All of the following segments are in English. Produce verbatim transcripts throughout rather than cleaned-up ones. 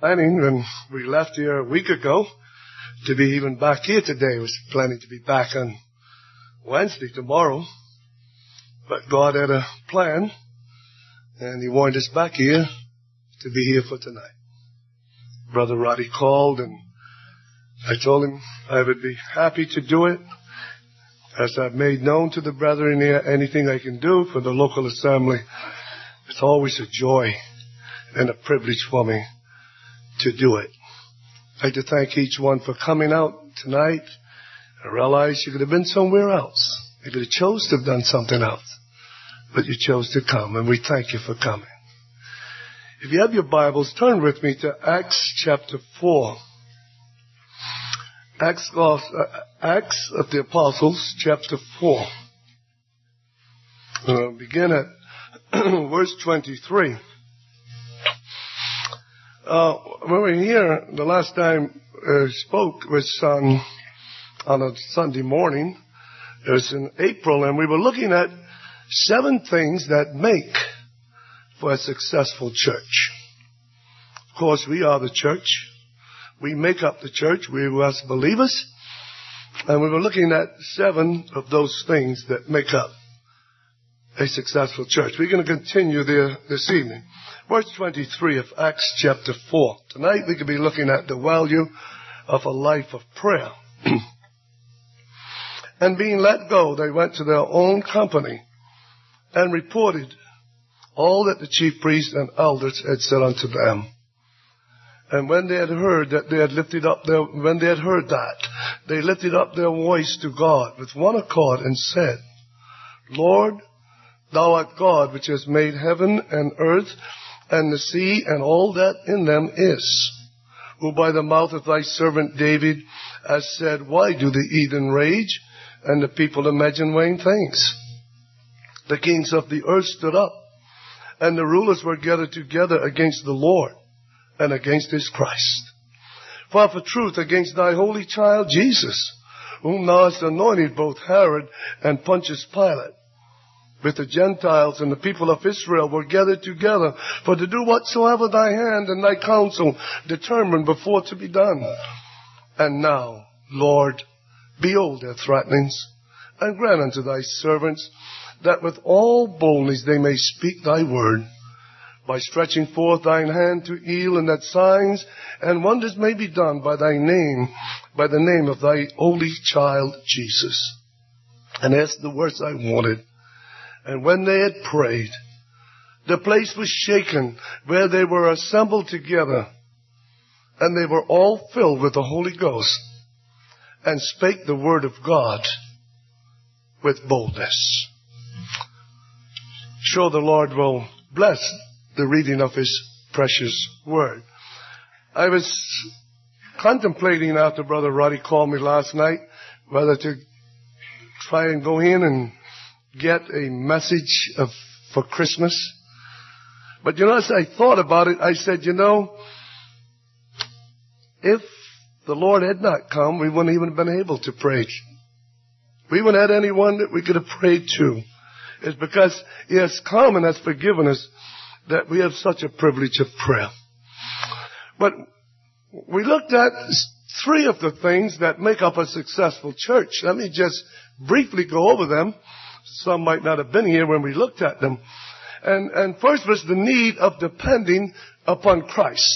planning when we left here a week ago to be even back here today. I was planning to be back on Wednesday, tomorrow. But God had a plan, and He wanted us back here to be here for tonight. Brother Roddy called, and I told him I would be happy to do it. As I've made known to the brethren here, anything I can do for the local assembly, it's always a joy and a privilege for me to do it. I'd like to thank each one for coming out tonight. I realize you could have been somewhere else. You could have chose to have done something else. But you chose to come, and we thank you for coming. If you have your Bibles, turn with me to Acts chapter four. Acts, uh, Acts of the Apostles, chapter four. We'll begin at verse twenty-three. Uh, when we were here, the last time I uh, spoke was on, on a Sunday morning. It was in April, and we were looking at seven things that make for a successful church. Of course, we are the church. We make up the church. We are as believers. And we were looking at seven of those things that make up a successful church. We're going to continue there this evening. Verse twenty-three of Acts chapter four. Tonight we could be looking at the value of a life of prayer. And being let go, they went to their own company and reported all that the chief priests and elders had said unto them. And when they had heard that they had lifted up their, when they had heard that, they lifted up their voice to God with one accord and said, Lord, Thou art God, which has made heaven and earth and the sea and all that in them is, who by the mouth of Thy servant David has said, Why do the heathen rage and the people imagine vain things? The kings of the earth stood up, and the rulers were gathered together against the Lord and against His Christ. For for truth against Thy holy child Jesus, whom Thou hast anointed, both Herod and Pontius Pilate, with the Gentiles and the people of Israel were gathered together for to do whatsoever Thy hand and Thy counsel determined before to be done. And now, Lord, behold their threatenings, and grant unto Thy servants that with all boldness they may speak Thy word, by stretching forth Thine hand to heal, and that signs and wonders may be done by Thy name, by the name of Thy holy child Jesus. And that's the words I wanted. And when they had prayed, the place was shaken where they were assembled together, and they were all filled with the Holy Ghost, and spake the word of God with boldness. Sure, the Lord will bless the reading of His precious word. I was contemplating after Brother Roddy called me last night whether to try and go in and get a message of for Christmas. But you know, as I thought about it, I said, you know, if the Lord had not come, we wouldn't even have been able to pray. We wouldn't have had anyone that we could have prayed to. It's because He has come and has forgiven us that we have such a privilege of prayer. But we looked at three of the things that make up a successful church. Let me just briefly go over them. Some might not have been here when we looked at them. And, and first was the need of depending upon Christ.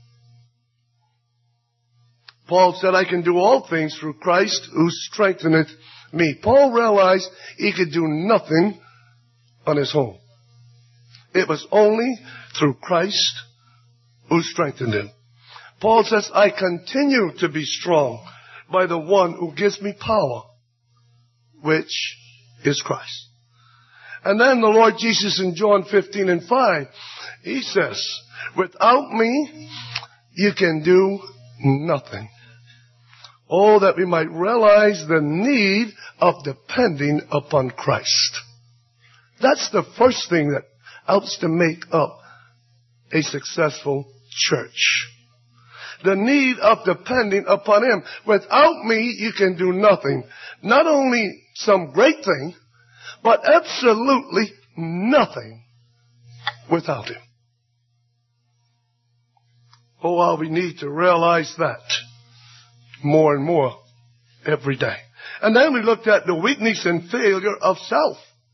Paul said, I can do all things through Christ who strengtheneth me. Paul realized he could do nothing on his own. It was only through Christ who strengthened him. Paul says, I continue to be strong by the one who gives me power, which is Christ. And then the Lord Jesus in John fifteen and five, He says, without me, you can do nothing. Oh, that we might realize the need of depending upon Christ. That's the first thing that helps to make up a successful church. The need of depending upon Him. Without me, you can do nothing. Not only some great thing, but absolutely nothing without Him. Oh, how we need to realize that more and more every day. And then we looked at the weakness and failure of self.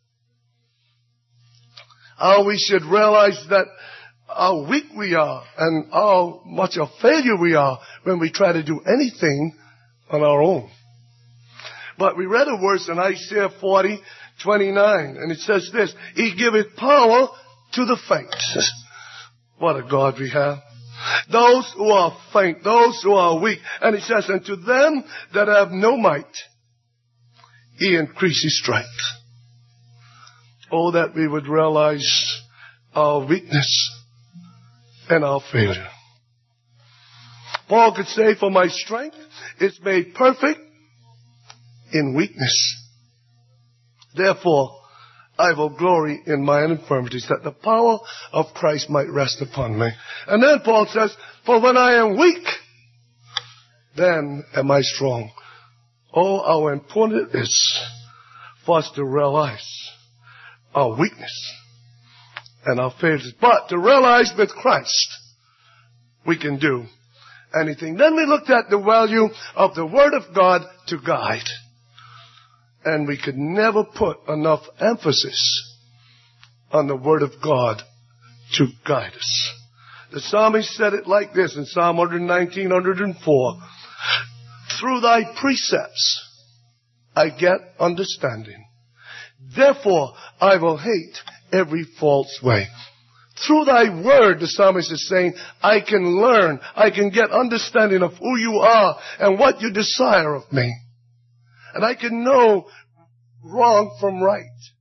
How we should realize that how weak we are and how much of failure we are when we try to do anything on our own. But we read a verse in Isaiah forty, twenty-nine, and it says this, He giveth power to the faint. What a God we have. Those who are faint, those who are weak. And it says, and to them that have no might, He increases strength. Oh, that we would realize our weakness and our failure. Paul could say, for my strength is made perfect in weakness. Therefore, I will glory in my infirmities, that the power of Christ might rest upon me. And then Paul says, for when I am weak, then am I strong. Oh, how important it is for us to realize our weakness and our failures. But to realize with Christ, we can do anything. Then we looked at the value of the Word of God to guide. And we could never put enough emphasis on the Word of God to guide us. The psalmist said it like this in Psalm one nineteen, one oh four. Through thy precepts I get understanding. Therefore I will hate every false way. Through thy word, the psalmist is saying, I can learn, I can get understanding of who you are and what you desire of me. And I can know wrong from right.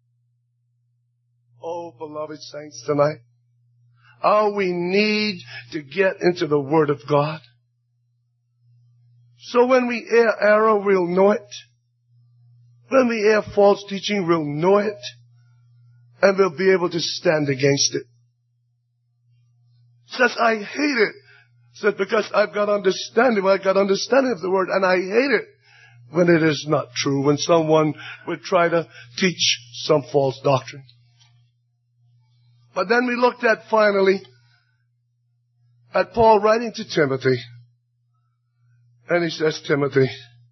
Oh, beloved saints tonight, how we need to get into the Word of God. So when we hear error, we'll know it. When we hear false teaching, we'll know it. And we'll be able to stand against it. It says, I hate it. It says, because I've got understanding. I've got understanding of the Word, and I hate it when it is not true, when someone would try to teach some false doctrine. But then we looked at, finally, at Paul writing to Timothy. And he says, Timothy,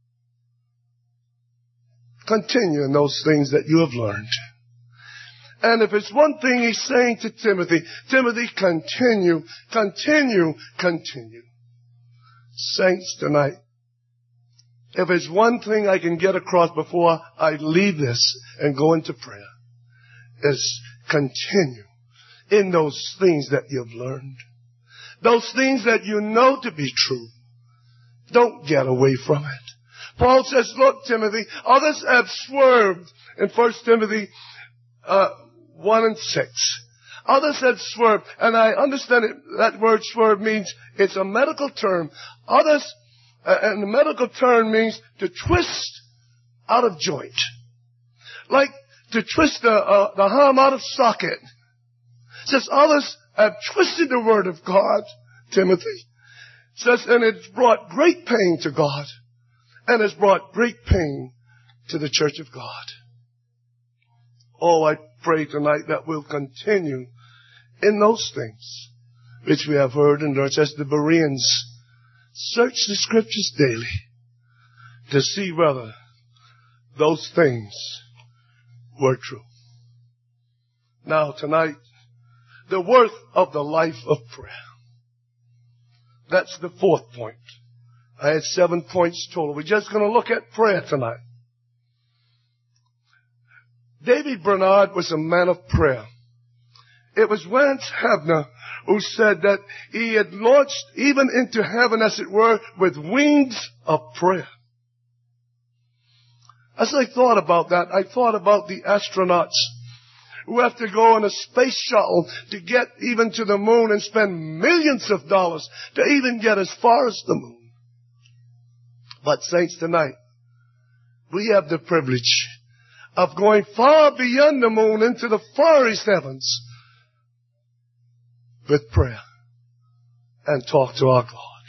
continue in those things that you have learned. And if it's one thing he's saying to Timothy, Timothy, continue, continue, continue. Saints, tonight, if it's one thing I can get across before I leave this and go into prayer, is continue in those things that you've learned. Those things that you know to be true. Don't get away from it. Paul says, look, Timothy, others have swerved in First Timothy uh, one and six. Others have swerved, and I understand it, that word swerve means it's a medical term. Others, uh, and the medical term means to twist out of joint. Like to twist the, uh, the arm out of socket. It says others have twisted the word of God, Timothy. It says, and it's brought great pain to God. And it's brought great pain to the church of God. Oh, I pray tonight that we'll continue in those things which we have heard and learned. As the Bereans search the scriptures daily to see whether those things were true. Now tonight, the worth of the life of prayer. That's the fourth point. I had seven points total. We're just going to look at prayer tonight. David Bernard was a man of prayer. It was Vance Havner who said that he had launched even into heaven, as it were, with wings of prayer. As I thought about that, I thought about the astronauts who have to go on a space shuttle to get even to the moon and spend millions of dollars to even get as far as the moon. But saints, tonight, we have the privilege of going far beyond the moon into the farthest heavens with prayer and talk to our God.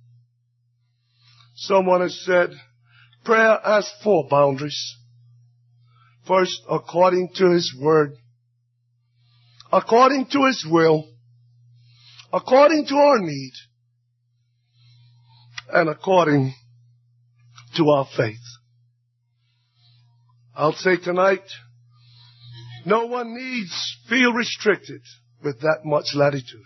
Someone has said, prayer has four boundaries. First, according to His word, according to His will, according to our need, and according to our faith. I'll say tonight, no one needs feel restricted with that much latitude.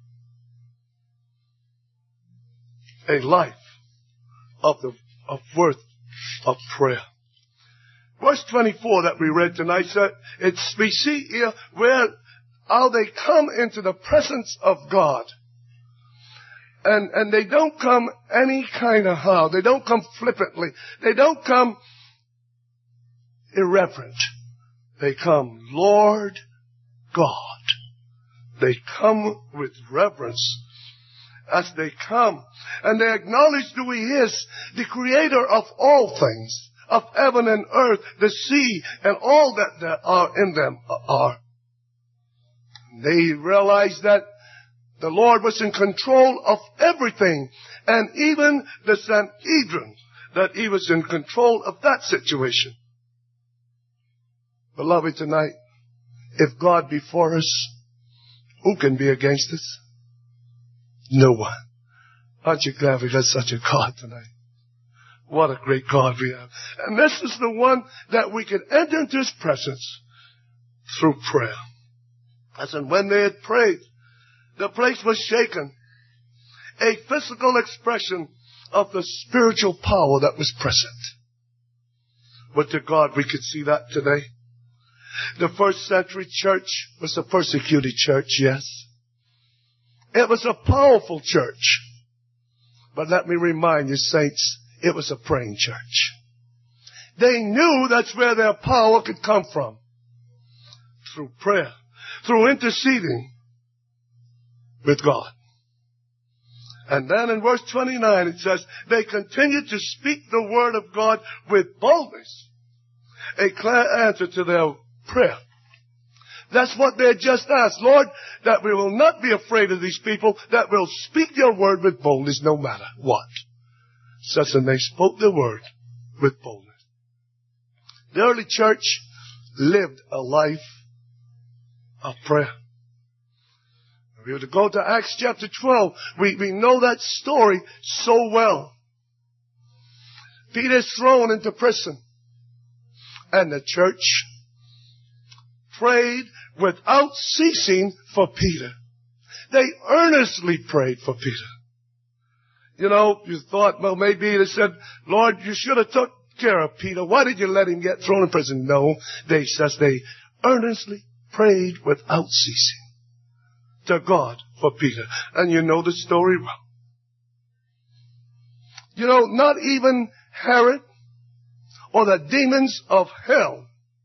A life of the of worth of prayer. Verse twenty-four that we read tonight, sir, it's, we see here where how they come into the presence of God. And, and they don't come any kind of how. They don't come flippantly. They don't come irreverent. They come, Lord God. They come with reverence as they come. And they acknowledge who He is, the creator of all things, of heaven and earth, the sea, and all that there are in them are. They realize that the Lord was in control of everything, and even the Sanhedrin, that He was in control of that situation. Beloved, tonight, if God be for us, who can be against us? No one. Aren't you glad we got such a God tonight? What a great God we have. And this is the one that we can enter into His presence through prayer. As in when they had prayed, the place was shaken. A physical expression of the spiritual power that was present. But to God, we could see that today. The first century church was a persecuted church, yes. It was a powerful church. But let me remind you, saints, it was a praying church. They knew that's where their power could come from. Through prayer. Through interceding with God. And then in verse twenty-nine it says, they continued to speak the word of God with boldness. A clear answer to their prayer. That's what they had just asked. Lord, that we will not be afraid of these people, that we'll speak your word with boldness no matter what. Such and they spoke the word with boldness. The early church lived a life of prayer. If we were to go to Acts chapter twelve, we, we know that story so well. Peter is thrown into prison. And the church prayed without ceasing for Peter. They earnestly prayed for Peter. You know, you thought, well, maybe they said, Lord, you should have took care of Peter. Why did you let him get thrown in prison? No, they says they earnestly prayed without ceasing to God for Peter. And you know the story well. You know, not even Herod or the demons of hell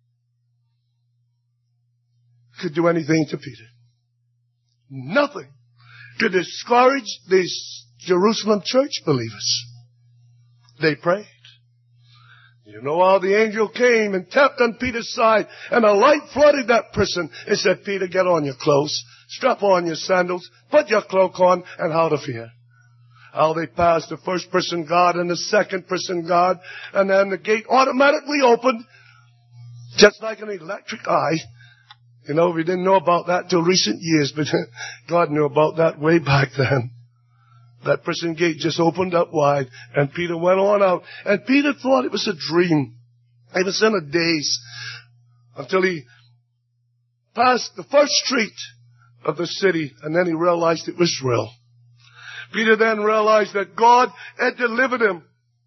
could do anything to Peter. Nothing could discourage these Jerusalem church believers. They prayed. You know how the angel came and tapped on Peter's side, and a light flooded that prison and said, Peter, get on your clothes, strap on your sandals, put your cloak on, and out of here. How they passed the first prison guard and the second prison guard, and then the gate automatically opened, just like an electric eye. You know, we didn't know about that till recent years, but God knew about that way back then. That prison gate just opened up wide, and Peter went on out. And Peter thought it was a dream. He was in a daze until he passed the first street of the city, and then he realized it was real. Peter then realized that God had delivered him.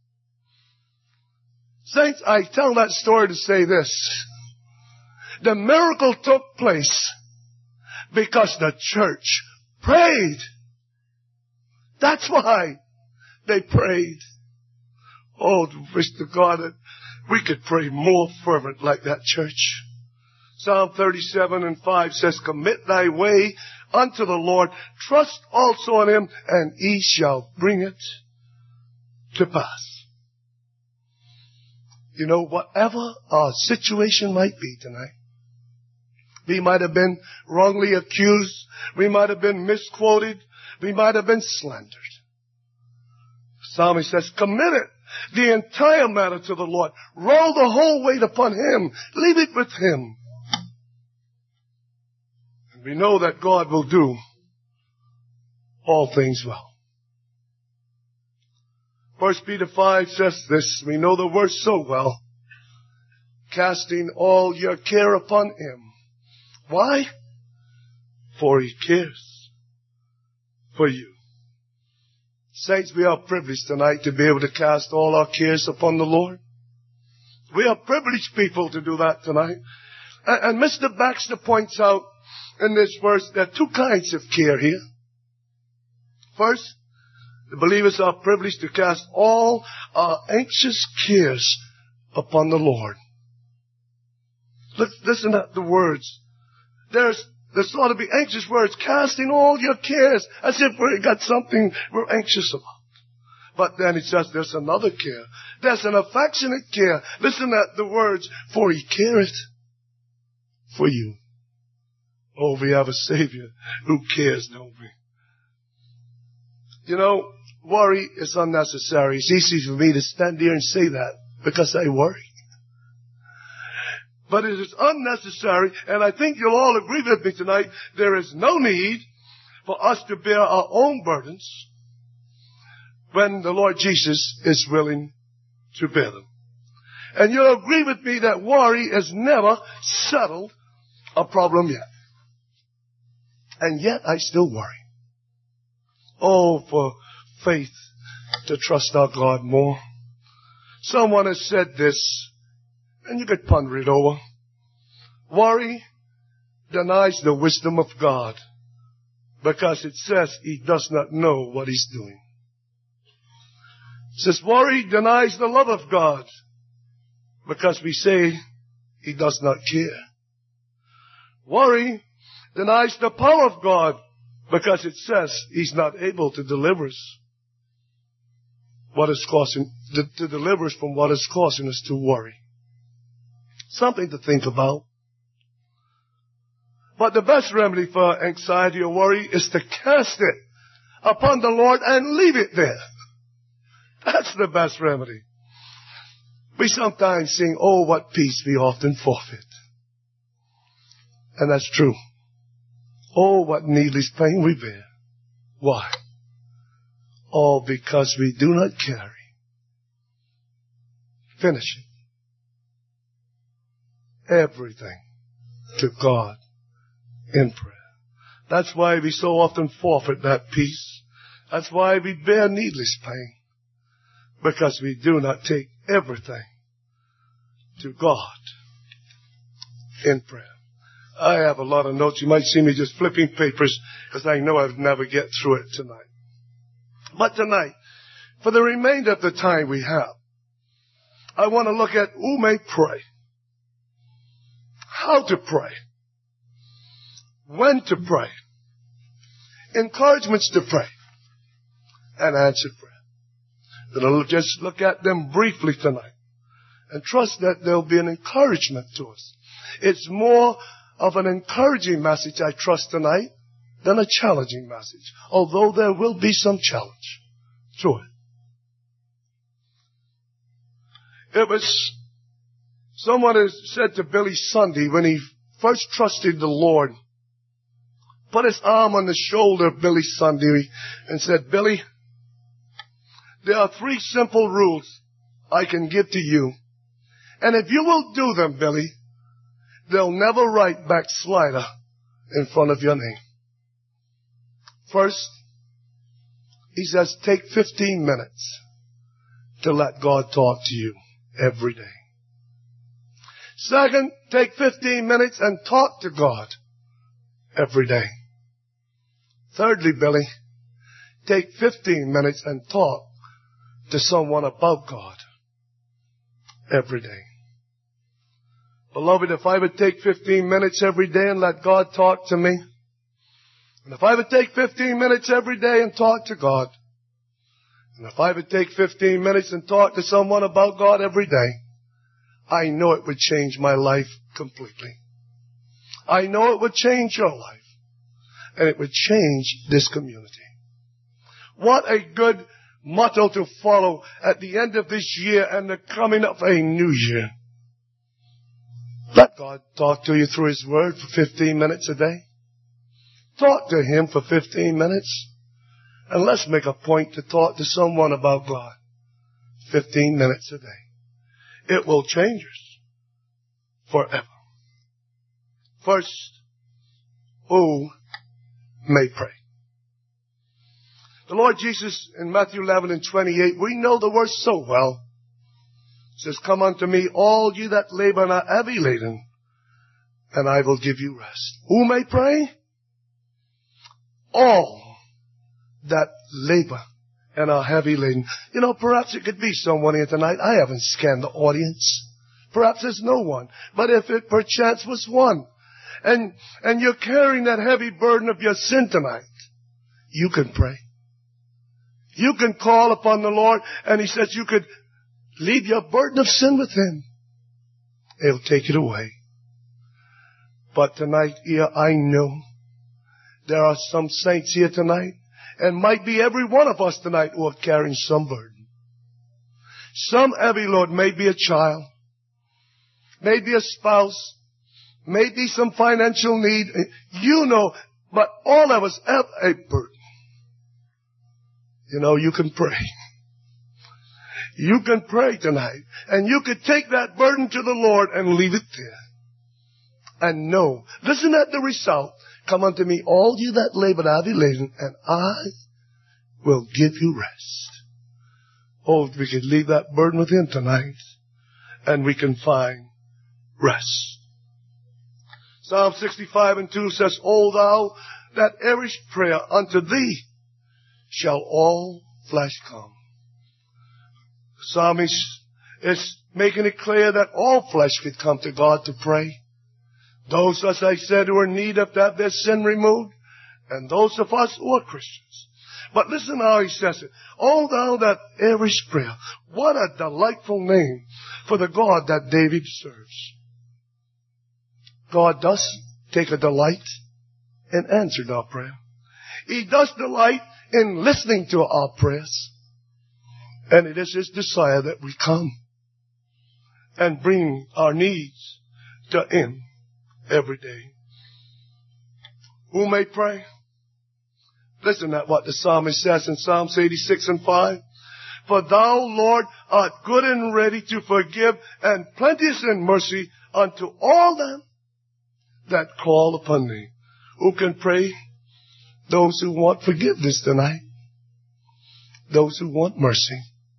Saints, I tell that story to say this. The miracle took place because the church prayed. That's why they prayed. Oh, wish to God that we could pray more fervent like that church. Psalm thirty-seven and five says, commit thy way unto the Lord. Trust also in him, and he shall bring it to pass. You know, whatever our situation might be tonight, we might have been wrongly accused. We might have been misquoted. We might have been slandered. The psalmist says, commit it, the entire matter to the Lord. Roll the whole weight upon him. Leave it with him. And we know that God will do all things well. First Peter five says this. We know the verse so well. Casting all your care upon him. Why? For he cares for you. Saints, we are privileged tonight to be able to cast all our cares upon the Lord. We are privileged people to do that tonight. And, and Mister Baxter points out in this verse there are two kinds of care here. First, the believers are privileged to cast all our anxious cares upon the Lord. Look, listen to the words. There's, there's ought to be anxious words, casting all your cares, as if we've got something we're anxious about. But then it says there's another care. There's an affectionate care. Listen to the words, for he careth for you. Oh, we have a Savior who cares, don't we? You know, worry is unnecessary. It's easy for me to stand here and say that because I worry. But it is unnecessary, and I think you'll all agree with me tonight, there is no need for us to bear our own burdens when the Lord Jesus is willing to bear them. And you'll agree with me that worry has never settled a problem yet. And yet I still worry. Oh, for faith to trust our God more. Someone has said this, and you could ponder it over. Worry denies the wisdom of God because it says he does not know what he's doing. It says worry denies the love of God because we say he does not care. Worry denies the power of God because it says he's not able to deliver us. What is causing, to, to deliver us from what is causing us to worry. Something to think about. But the best remedy for anxiety or worry is to cast it upon the Lord and leave it there. That's the best remedy. We sometimes sing, oh, what peace we often forfeit. And that's true. Oh, what needless pain we bear. Why? All because we do not carry. Finish it. Everything to God in prayer. That's why we so often forfeit that peace. That's why we bear needless pain. Because we do not take everything to God in prayer. I have a lot of notes. You might see me just flipping papers because I know I'd never get through it tonight. But tonight, for the remainder of the time we have, I want to look at who may pray, how to pray, when to pray, encouragements to pray, and answered prayer. And I'll just look at them briefly tonight and trust that there'll be an encouragement to us. It's more of an encouraging message, I trust, tonight than a challenging message, although there will be some challenge to it. It was, someone has said to Billy Sunday when he first trusted the Lord, put his arm on the shoulder of Billy Sunday and said, Billy, there are three simple rules I can give to you. And if you will do them, Billy, they'll never write backslider in front of your name. First, he says, take fifteen minutes to let God talk to you every day. Second, take fifteen minutes and talk to God every day. Thirdly, Billy, take fifteen minutes and talk to someone about God every day. Beloved, if I would take fifteen minutes every day and let God talk to me, and if I would take fifteen minutes every day and talk to God, and if I would take fifteen minutes and talk to someone about God every day, I know it would change my life completely. I know it would change your life. And it would change this community. What a good motto to follow at the end of this year and the coming of a new year. Let God talk to you through His Word for fifteen minutes a day. Talk to Him for fifteen minutes. And let's make a point to talk to someone about God fifteen minutes a day. It will change us forever. First, who may pray? The Lord Jesus in Matthew eleven and twenty-eight, we know the verse so well. It says, come unto me, all you that labor and are heavy laden, and I will give you rest. Who may pray? All that labor and are heavy laden. You know, perhaps it could be someone here tonight. I haven't scanned the audience. Perhaps there's no one. But if it perchance was one, and, and you're carrying that heavy burden of your sin tonight, you can pray. You can call upon the Lord, and He says you could leave your burden of sin with Him. He'll take it away. But tonight, here, I know there are some saints here tonight, and might be every one of us tonight who are carrying some burden. Some heavy load, maybe a child, maybe a spouse, maybe some financial need. You know, but all of us have a burden. You know, you can pray. You can pray tonight. And you could take that burden to the Lord and leave it there. And know, listen at the result. Come unto me, all you that labor and are heavy laden, and I will give you rest. Oh, if we could leave that burden with Him tonight, and we can find rest. Psalm sixty-five and two says, O thou that hearest prayer, unto thee shall all flesh come. The psalmist is making it clear that all flesh could come to God to pray. Those, as I said, who are in need of to have their sin removed, and those of us who are Christians. But listen how he says it. O thou that hearest prayer. What a delightful name for the God that David serves. God does take a delight in answering our prayer. He does delight in listening to our prayers. And it is His desire that we come and bring our needs to Him every day. Who may pray? Listen at what the psalmist says in Psalms eighty-six and five. For thou, Lord, art good and ready to forgive, and plenteous in mercy unto all them that call upon thee. Who can pray? Those who want forgiveness tonight. Those who want mercy.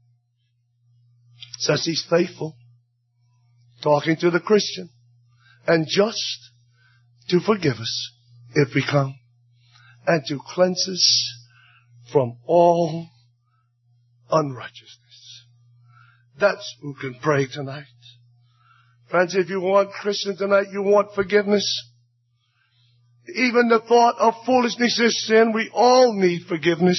It says He's faithful, talking to the Christian, and just to forgive us if we come, and to cleanse us from all unrighteousness. That's who can pray tonight. Friends, if you want Christian tonight, you want forgiveness. Even the thought of foolishness is sin. We all need forgiveness.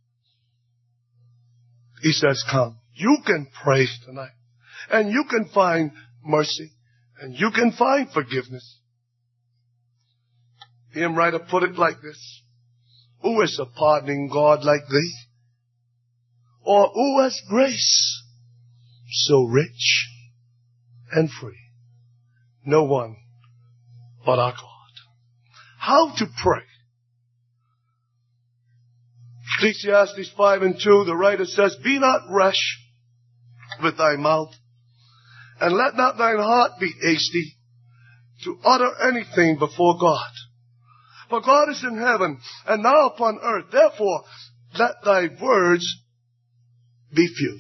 He says, come. You can pray tonight. And you can find mercy. And you can find forgiveness. The hymn writer put it like this. Who is a pardoning God like thee? Or who has grace so rich and free? No one but our God. How to pray? Ecclesiastes five and two, the writer says, be not rash with thy mouth, and let not thine heart be hasty to utter anything before God. For God is in heaven, and now upon earth. Therefore, let thy words be few.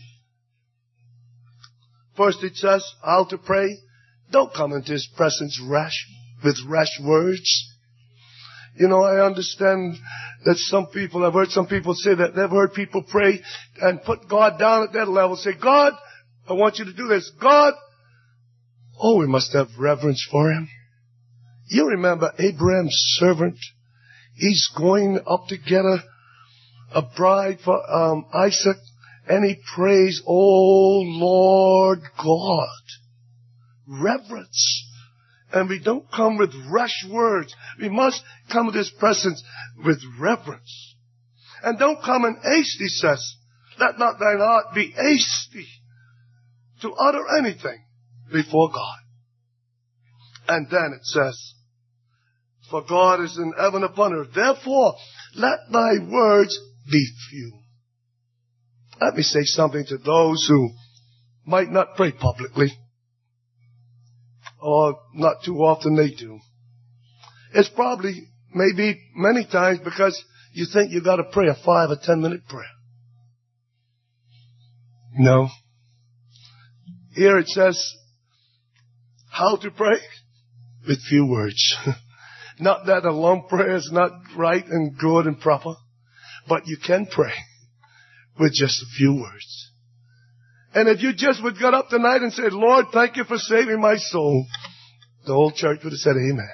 First it says, how to pray. Don't come into His presence rash, with rash words. You know, I understand that some people, I've heard some people say that they've heard people pray and put God down at that level. Say, God, I want you to do this. God, oh, we must have reverence for Him. You remember Abraham's servant? He's going up to get a, a bride for um, Isaac, and he prays, oh, Lord God. Reverence. And we don't come with rash words. We must come with His presence with reverence. And don't come in haste, he says. Let not thine heart be hasty to utter anything before God. And then it says, for God is in heaven upon earth. Therefore, let thy words be few. Let me say something to those who might not pray publicly, or not too often they do. It's probably, maybe many times, because you think you got to pray a five or ten minute prayer. No. Here it says how to pray with few words. Not that a long prayer is not right and good and proper, but you can pray with just a few words. And if you just would get up tonight and say, Lord, thank you for saving my soul, the whole church would have said amen.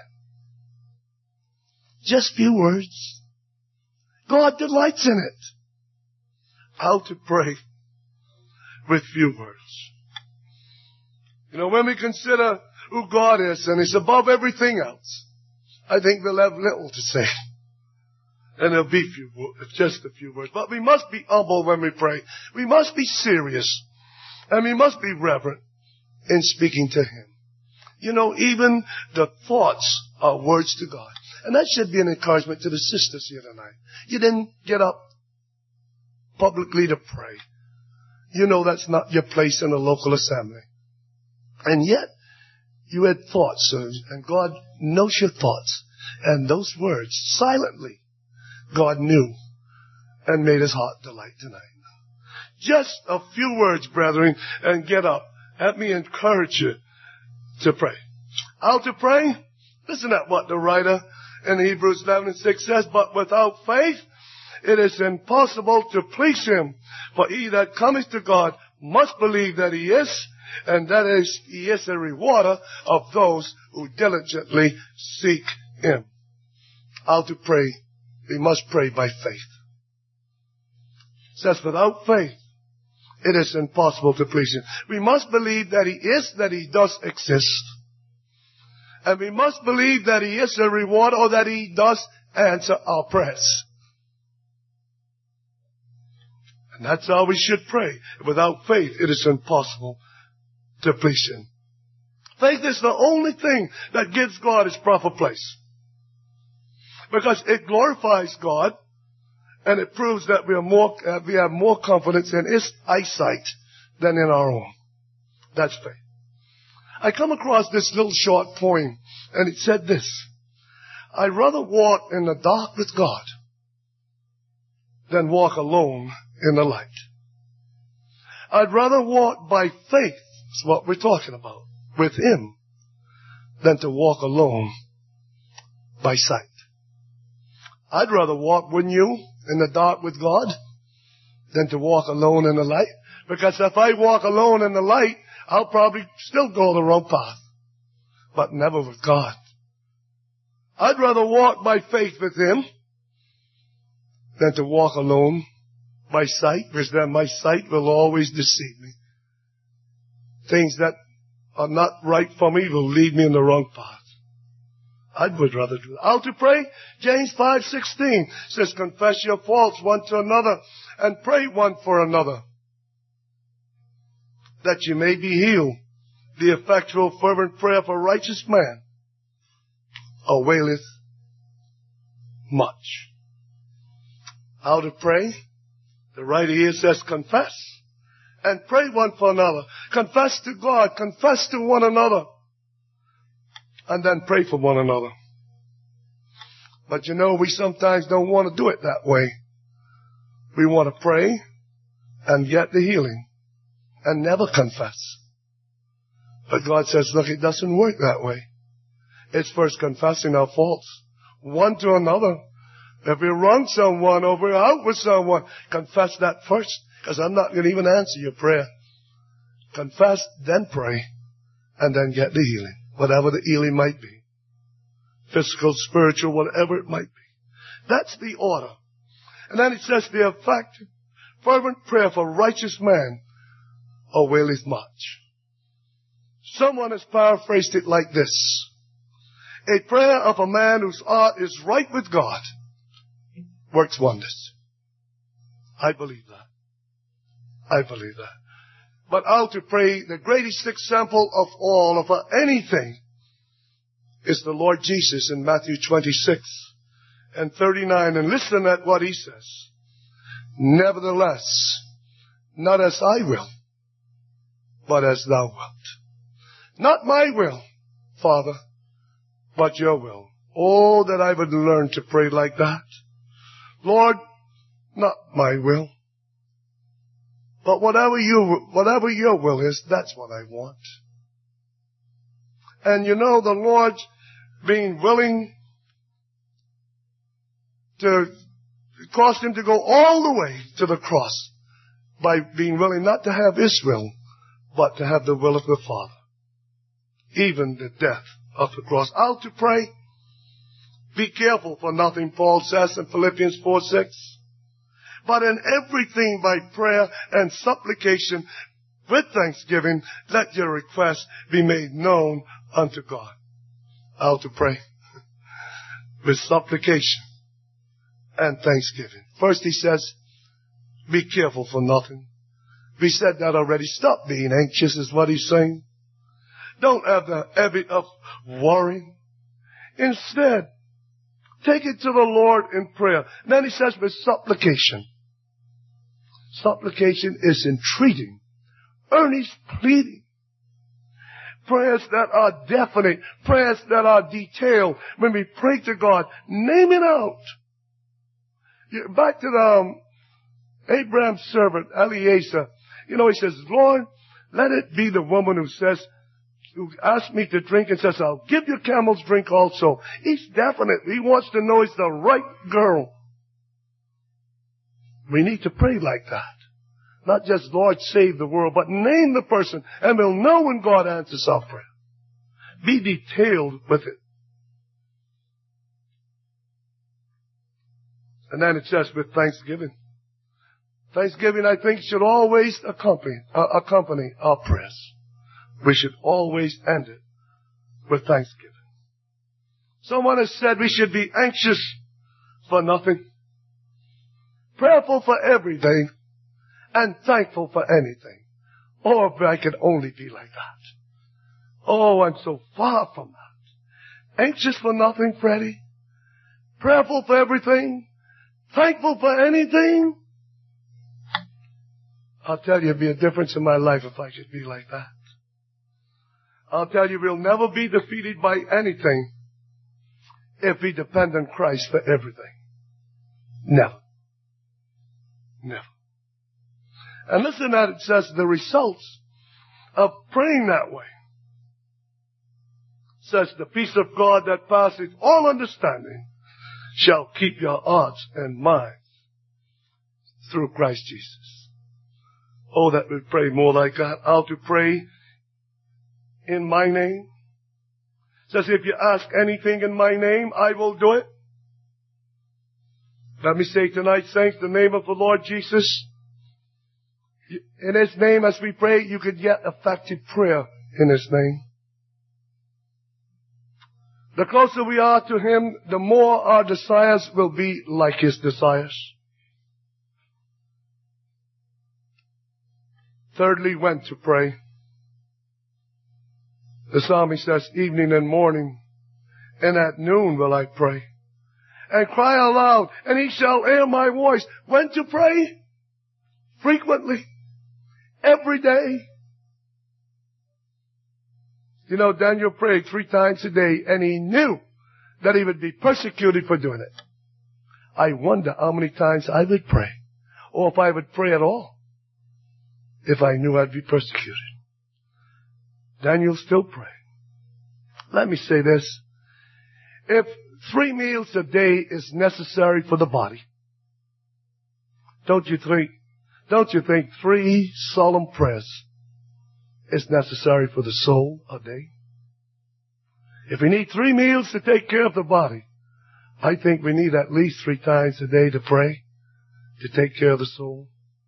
Just few words. God delights in it. How to pray with few words. You know, when we consider who God is and He's above everything else, I think we'll have little to say. And it'll be few, just a few words. But we must be humble when we pray. We must be serious. And we must be reverent in speaking to Him. You know, even the thoughts are words to God. And that should be an encouragement to the sisters here tonight. You didn't get up publicly to pray. You know that's not your place in a local assembly. And yet, you had thoughts, and God knows your thoughts. And those words, silently, God knew and made His heart delight tonight. Just a few words, brethren, and get up. Let me encourage you to pray. How to pray? Listen to what the writer in Hebrews eleven and six says, but without faith it is impossible to please Him. For he that cometh to God must believe that He is, and that is, He is a rewarder of those who diligently seek Him. How to pray? We must pray by faith. It says, without faith, it is impossible to please Him. We must believe that He is, that He does exist. And we must believe that He is a rewarder, or that He does answer our prayers. And that's how we should pray. Without faith, it is impossible to please Him. Faith is the only thing that gives God His proper place. Because it glorifies God, and it proves that we are more, uh, we have more confidence in His eyesight than in our own. That's faith. I come across this little short poem, and it said this: I'd rather walk in the dark with God than walk alone in the light. I'd rather walk by faith, that's what we're talking about, with Him, than to walk alone by sight. I'd rather walk, wouldn't you, in the dark with God than to walk alone in the light. Because if I walk alone in the light, I'll probably still go the wrong path, but never with God. I'd rather walk by faith with Him than to walk alone by sight, because then my sight will always deceive me. Things that are not right for me will lead me in the wrong path. I would rather do that. How to pray? James five sixteen says, confess your faults one to another and pray one for another, that you may be healed. The effectual fervent prayer of a righteous man availeth much. How to pray? The writer here says confess and pray one for another. Confess to God, confess to one another, and then pray for one another. But you know, we sometimes don't want to do it that way. We want to pray and get the healing and never confess. But God says, look, it doesn't work that way. It's first confessing our faults one to another. If we wrong someone or we're out with someone, confess that first, because I'm not going to even answer your prayer. Confess, then pray, and then get the healing. Whatever the healing might be. Physical, spiritual, whatever it might be. That's the order. And then it says the effective, fervent prayer for a righteous man availeth much. Someone has paraphrased it like this: a prayer of a man whose heart is right with God works wonders. I believe that. I believe that. But how to pray, the greatest example of all, of anything, is the Lord Jesus in Matthew twenty-six and thirty-nine. And listen at what He says. Nevertheless, not as I will, but as thou wilt. Not my will, Father, but your will. Oh, that I would learn to pray like that. Lord, not my will, but whatever you, whatever your will is, that's what I want. And you know, the Lord being willing to, it cost him to go all the way to the cross by being willing not to have his will, but to have the will of the Father. Even the death of the cross. How to pray? Be careful for nothing, Paul says in Philippians four six. But in everything by prayer and supplication with thanksgiving, let your requests be made known unto God. How to pray? With supplication and thanksgiving. First he says, be careful for nothing. We said that already. Stop being anxious is what he's saying. Don't have the habit of worrying. Instead, take it to the Lord in prayer. Then he says with supplication. Supplication is entreating, earnest pleading. Prayers that are definite, prayers that are detailed. When we pray to God, name it out. Back to the, um, Abraham's servant, Eliezer. You know, he says, Lord, let it be the woman who says, who asked me to drink and says, I'll give your camels drink also. He's definite. He wants to know it's the right girl. We need to pray like that. Not just, Lord, save the world, but name the person, and we'll know when God answers our prayer. Be detailed with it. And then it says with thanksgiving. Thanksgiving, I think, should always accompany, uh, accompany our prayers. We should always end it with thanksgiving. Someone has said we should be anxious for nothing, prayerful for everything, and thankful for anything. Oh, if I could only be like that. Oh, I'm so far from that. Anxious for nothing, Freddie. Prayerful for everything. Thankful for anything. I'll tell you, it'd be a difference in my life if I could be like that. I'll tell you, we'll never be defeated by anything if we depend on Christ for everything. Never. Never. And listen that it says the results of praying that way. It says the peace of God that passeth all understanding shall keep your hearts and minds through Christ Jesus. Oh, that we pray more like that. How to pray in my name. It says if you ask anything in my name, I will do it. Let me say tonight, saints, the name of the Lord Jesus. In His name, as we pray, you could get effective prayer in His name. The closer we are to Him, the more our desires will be like His desires. Thirdly, when to pray. The psalmist says, evening and morning, and at noon will I pray. And cry aloud, and He shall hear my voice. When to pray? Frequently. Every day. You know, Daniel prayed three times a day, and he knew that he would be persecuted for doing it. I wonder how many times I would pray, or if I would pray at all, if I knew I'd be persecuted. Daniel still prayed. Let me say this. If three meals a day is necessary for the body, don't you think, don't you think three solemn prayers is necessary for the soul a day? If we need three meals to take care of the body, I think we need at least three times a day to pray to take care of the soul.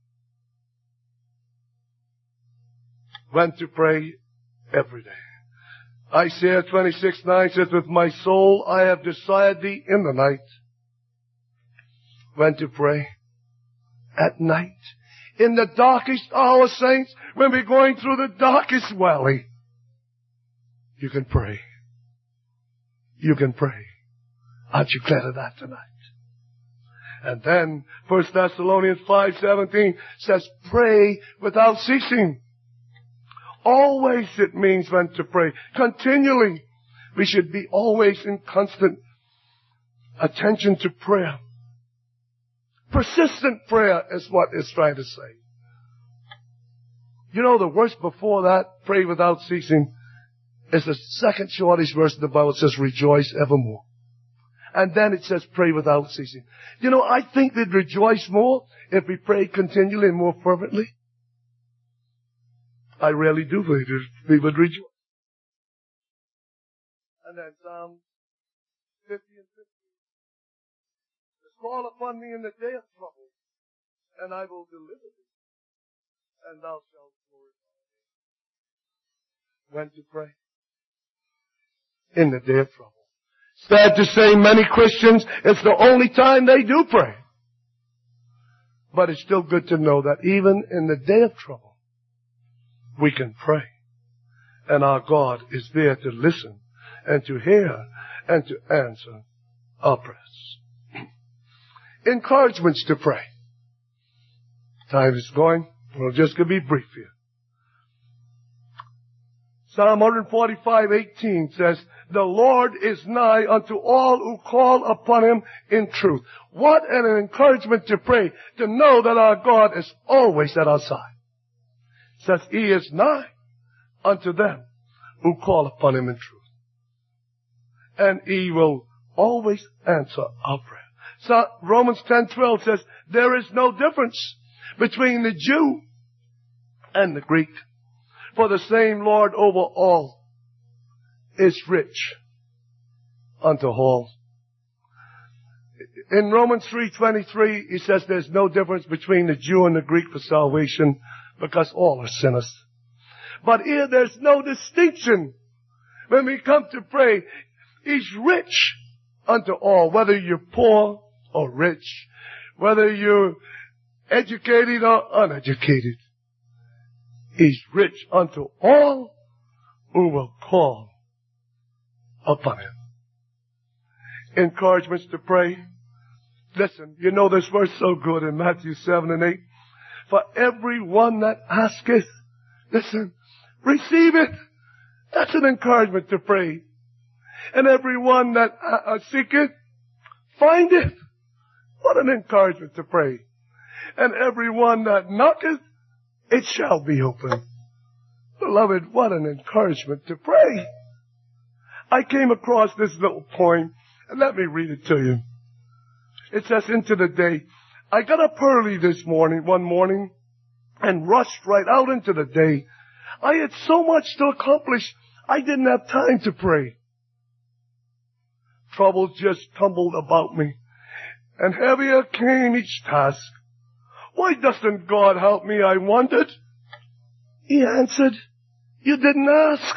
When to pray? Every day. Isaiah twenty-six nine says, with my soul I have desired thee in the night. When to pray? At night. In the darkest hour, saints, when we're going through the darkest valley, you can pray. You can pray. Aren't you glad of that tonight? And then, First Thessalonians five seventeen says, pray without ceasing. Always it means when to pray. Continually. We should be always in constant attention to prayer. Persistent prayer is what it's trying to say. You know, the verse before that, pray without ceasing, is the second shortest verse of the Bible. It says, rejoice evermore. And then it says, pray without ceasing. You know, I think we'd rejoice more if we prayed continually and more fervently. I really do believe we would rejoice. And then Psalm fifty and fifteen. Call upon me in the day of trouble, and I will deliver thee, and thou shalt glorify me. When to pray? In the day of trouble. Sad to say, many Christians, it's the only time they do pray. But it's still good to know that even in the day of trouble, we can pray. And our God is there to listen and to hear and to answer our prayers. Encouragements to pray. Time is going. We're just going to be brief here. Psalm one forty-five, eighteen says, the Lord is nigh unto all who call upon him in truth. What an encouragement to pray, to know that our God is always at our side. It says, he is nigh unto them who call upon him in truth. And he will always answer our prayer. So Romans ten twelve says, there is no difference between the Jew and the Greek. For the same Lord over all is rich unto all. In Romans three twenty-three, he says there's no difference between the Jew and the Greek for salvation because all are sinners. But here there's no distinction. When we come to pray, he's rich unto all, whether you're poor or rich, whether you're educated or uneducated. He's rich unto all who will call upon him. Encouragements to pray. Listen, you know this verse so good in Matthew seven and eight. For every one that asketh, listen, receive it. That's an encouragement to pray. And every one that uh, seeketh, find it. What an encouragement to pray. And every one that knocketh, it shall be open. Beloved, what an encouragement to pray. I came across this little poem, and let me read it to you. It says, into the day. I got up early this morning, one morning, and rushed right out into the day. I had so much to accomplish, I didn't have time to pray. Troubles just tumbled about me, and heavier came each task. Why doesn't God help me, I wondered. He answered, you didn't ask.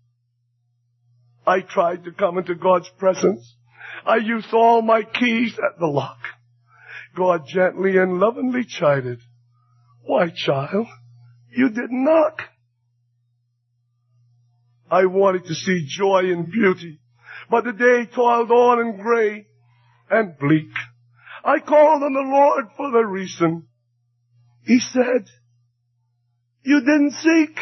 I tried to come into God's presence. I used all my keys at the lock. God gently and lovingly chided. Why, child, you didn't knock. I wanted to see joy and beauty, but the day toiled on in gray and bleak. I called on the Lord for the reason. He said, you didn't seek.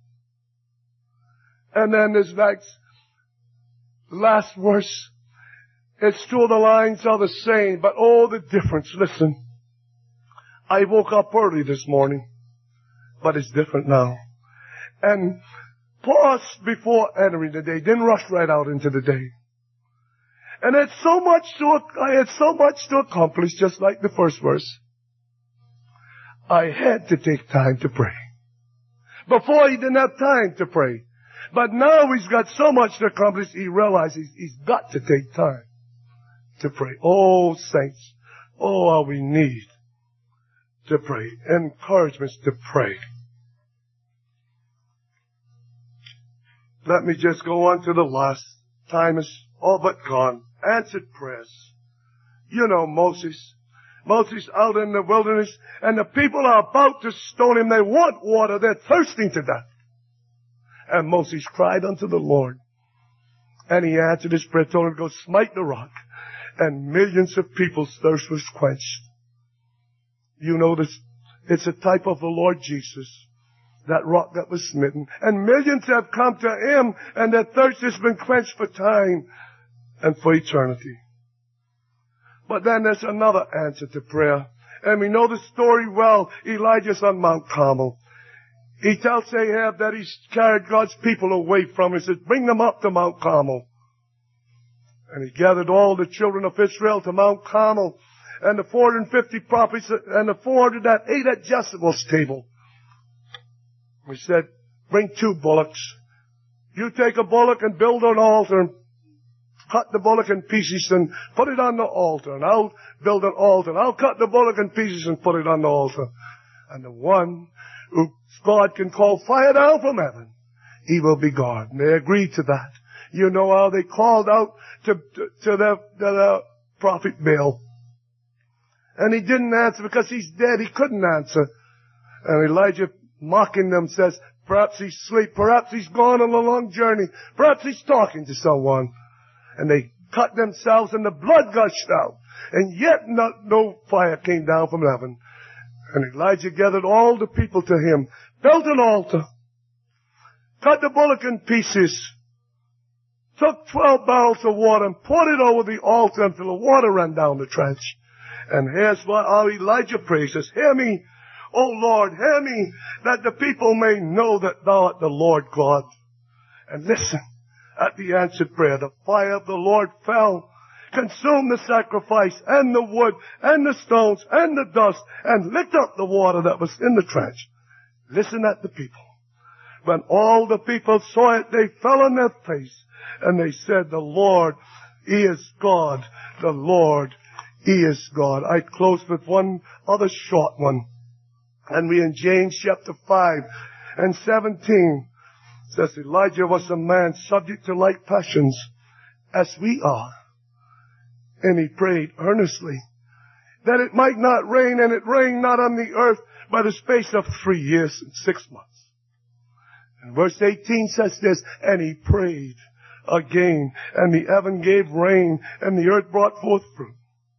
And then this next, last verse, it's true the lines are the same, but oh, the difference. Listen, I woke up early this morning, but it's different now. And paused before entering the day, didn't rush right out into the day. And had so much to, I had so much to accomplish, just like the first verse. I had to take time to pray. Before he didn't have time to pray. But now he's got so much to accomplish, he realizes he's got to take time to pray. Oh, saints, oh, how we need to pray. Encouragements to pray. Let me just go on to the last. Time is all but gone. Answered prayers. You know Moses. Moses out in the wilderness, and the people are about to stone him. They want water. They're thirsting to death. And Moses cried unto the Lord. And he answered his prayer, told him to go smite the rock. And millions of people's thirst was quenched. You know this. It's a type of the Lord Jesus. that rock that was smitten. And millions have come to him, and their thirst has been quenched for time and for eternity. But then there's another answer to prayer. And we know the story well. Elijah's on Mount Carmel. He tells Ahab that he's carried God's people away from him. He says, bring them up to Mount Carmel. And he gathered all the children of Israel to Mount Carmel, and the four hundred fifty prophets and the four hundred that ate at Jezebel's table. He said, bring two bullocks. You take a bullock and build an altar and cut the bullock in pieces and put it on the altar. And I'll build an altar. And I'll cut the bullock in pieces and put it on the altar. And the one who God can call fire down from heaven, he will be God. And they agreed to that. You know how they called out to, to, to the, the prophet Baal. And he didn't answer because he's dead. He couldn't answer. And Elijah, mocking them, says, perhaps he's asleep. Perhaps he's gone on a long journey. Perhaps he's talking to someone. And they cut themselves and the blood gushed out. And yet not, no fire came down from heaven. And Elijah gathered all the people to him, built an altar, cut the bullock in pieces, took twelve barrels of water and poured it over the altar until the water ran down the trench. And here's what how Elijah praises. Hear me, O Lord, hear me, that the people may know that thou art the Lord God. And listen, at the answered prayer, the fire of the Lord fell, consumed the sacrifice and the wood and the stones and the dust and licked up the water that was in the trench. Listen at the people. When all the people saw it, they fell on their face and they said, the Lord, He is God. The Lord, He is God. I close with one other short one. And we in James chapter five and seventeen says Elijah was a man subject to like passions as we are. And he prayed earnestly that it might not rain, and it rained not on the earth by the space of three years and six months. And verse eighteen says this, and he prayed again, and the heaven gave rain, and the earth brought forth fruit.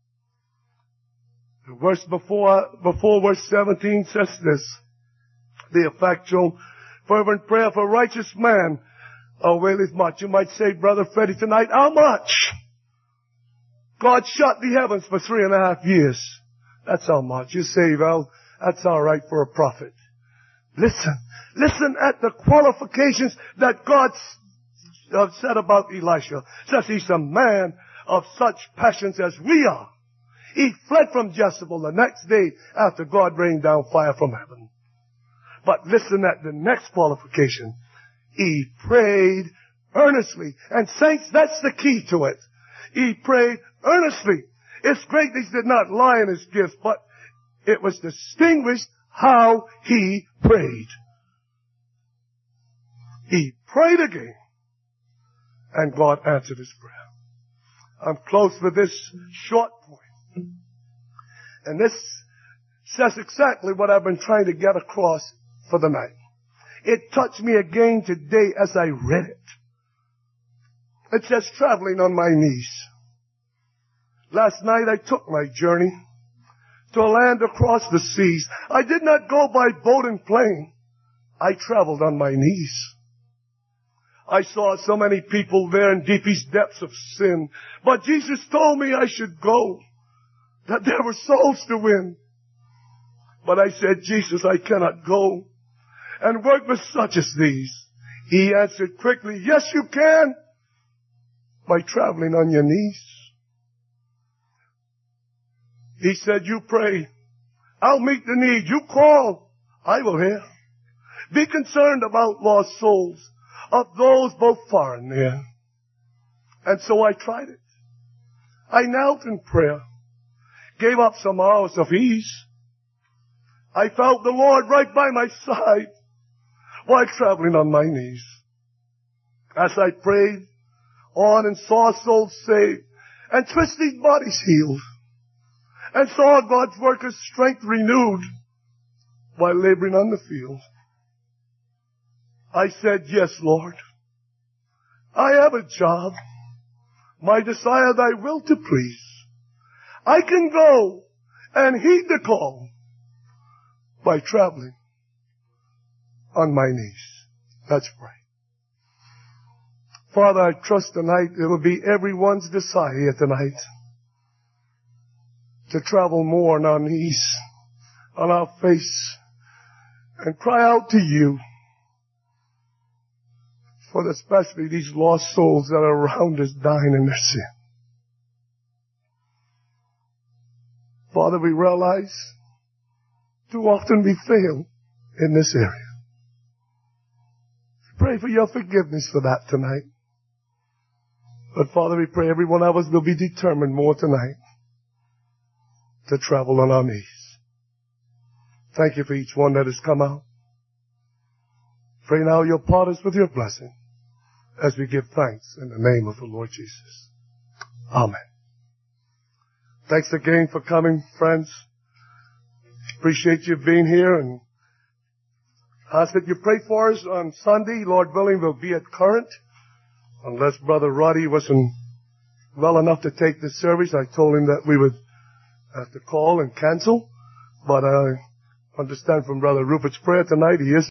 The verse before, before verse seventeen says this, the effectual fervent prayer for a righteous man availeth much. You might say, Brother Freddie, tonight, how much? God shut the heavens for three and a half years. That's how much. You say, well, that's all right for a prophet. Listen. Listen at the qualifications that God uh, said about Elisha. Says he's a man of such passions as we are. He fled from Jezebel the next day after God rained down fire from heaven. But listen at the next qualification. He prayed earnestly. And saints, that's the key to it. He prayed earnestly. It's great that he did not lie in his gifts, but it was distinguished how he prayed. He prayed again, and God answered his prayer. I'm close with this short point. And this says exactly what I've been trying to get across for the night. It touched me again today as I read it. It says, traveling on my knees. Last night I took my journey to a land across the seas. I did not go by boat and plane. I traveled on my knees. I saw so many people there in deepest depths of sin. But Jesus told me I should go, that there were souls to win. But I said, Jesus, I cannot go and work with such as these. He answered quickly, yes, you can, by traveling on your knees. He said, you pray, I'll meet the need. You call, I will hear. Be concerned about lost souls, of those both far and near. And so I tried it. I knelt in prayer, gave up some hours of ease. I felt the Lord right by my side while traveling on my knees. As I prayed on and saw souls saved and twisted bodies healed, and saw God's workers' strength renewed while laboring on the field, I said, yes, Lord, I have a job. My desire thy will to please. I can go and heed the call by traveling on my knees. Let's pray. Father, I trust tonight it will be everyone's desire here tonight to travel more on our knees, on our face, and cry out to you for especially these lost souls that are around us dying in their sin. Father, we realize too often we fail in this area. Pray for your forgiveness for that tonight. But Father, we pray every one of us will be determined more tonight to travel on our knees. Thank you for each one that has come out. Pray now you'll part us with your blessing as we give thanks in the name of the Lord Jesus. Amen. Thanks again for coming, friends. Appreciate you being here, and ask that you pray for us on Sunday. Lord willing, we'll be at Current. Unless Brother Roddy wasn't well enough to take this service, I told him that we would have to call and cancel. But I understand from Brother Rupert's prayer tonight, he is